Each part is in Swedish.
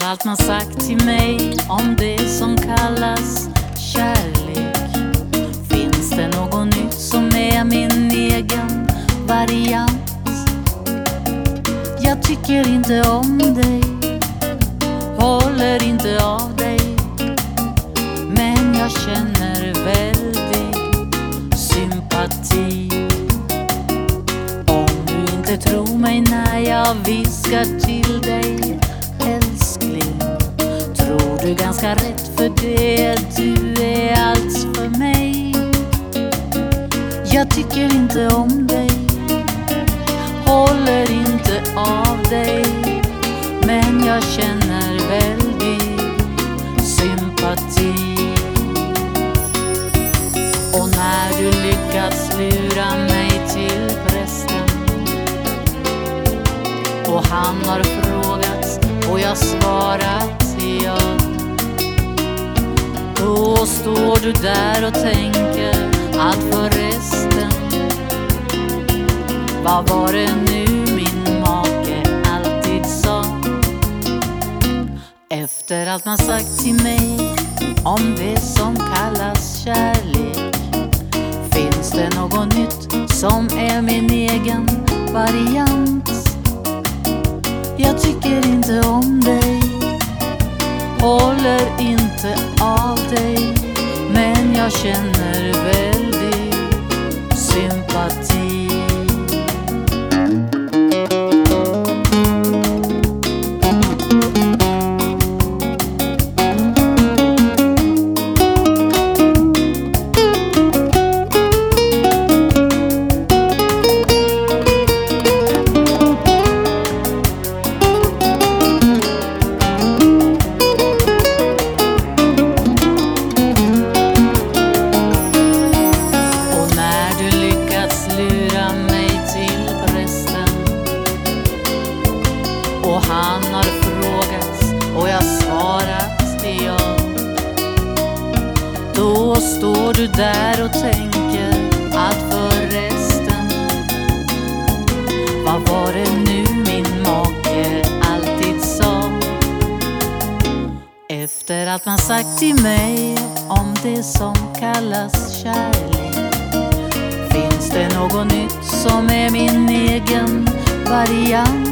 allt man sagt till mig om det som kallas kärlek. Finns det något nytt som är min egen variant? Jag tycker inte om dig, håller inte av dig, men jag känner väldig sympati. Om du inte tror mig när jag viskar till dig, älskling, tror du ganska rätt, för det du är allt för mig. Jag tycker inte om dig, håller inte av dig, men jag känner väldig sympati. Och när du lyckats lura mig till prästen och han har frågat och jag svarat ja, då står du där och tänker att förresten, vad var det nu min make alltid sa? Efter allt man sagt till mig om det som kallas kärlek, finns det något nytt som är min egen variant? Jag tycker inte om dig, håller inte av dig, men jag känner väldig sympati. Och han har frågat och jag svarat ja, då står du där och tänker att förresten, vad var det nu min make alltid sa? Efter allt man sagt till mig om det som kallas kärlek, finns det något nytt som är min egen variant?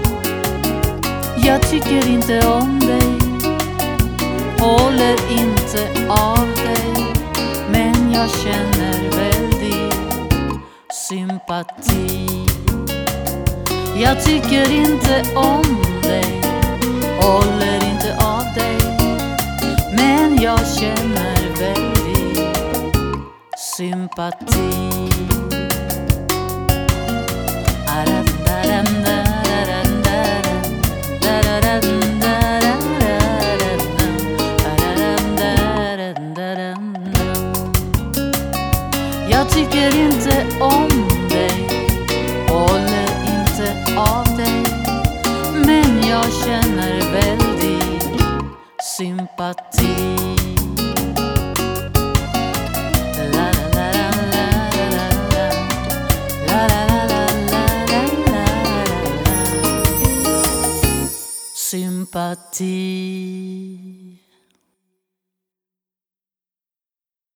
Jag tycker inte om dig, håller inte av dig, men jag känner väldig sympati. Jag tycker inte om dig, håller inte av dig, men jag känner väldig sympati. Jag tycker inte om dig, håller inte av dig, men jag känner väldig sympati. Sympati.